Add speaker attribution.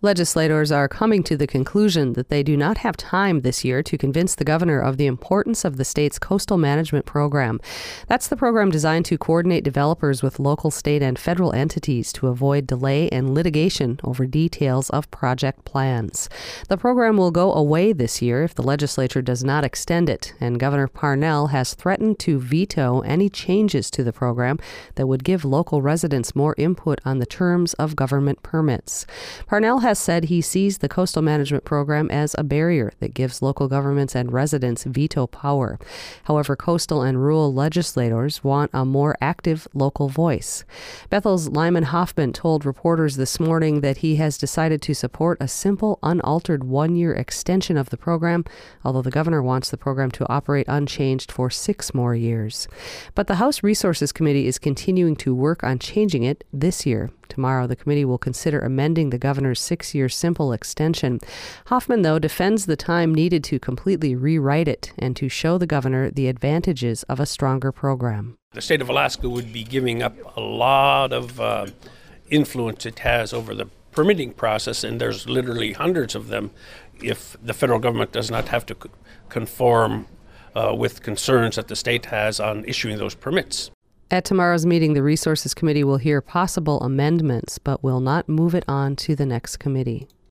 Speaker 1: Legislators are coming to the conclusion that they do not have time this year to convince the governor of the importance of the state's coastal management program. That's the program designed to coordinate developers with local, state, and federal entities to avoid delay and litigation over details of project plans. The program will go away this year if the legislature does not extend it, and Governor Parnell has threatened to veto any changes to the program that would give local residents more input on the terms of government permits. Parnell has said he sees the coastal management program as a barrier that gives local governments and residents veto power. However, coastal and rural legislators want a more active local voice. Bethel's Lyman Hoffman told reporters this morning that he has decided to support a simple, unaltered one-year extension of the program, although the governor wants the program to operate unchanged for 6 more years. But the House Resources Committee is continuing to work on changing it this year. Tomorrow, the committee will consider amending the governor's 6-year simple extension. Hoffman, though, defends the time needed to completely rewrite it and to show the governor the advantages of a stronger program.
Speaker 2: The state of Alaska would be giving up a lot of influence it has over the permitting process, and there's literally hundreds of them if the federal government does not have to conform with concerns that the state has on issuing those permits.
Speaker 1: At tomorrow's meeting, the Resources Committee will hear possible amendments, but will not move it on to the next committee.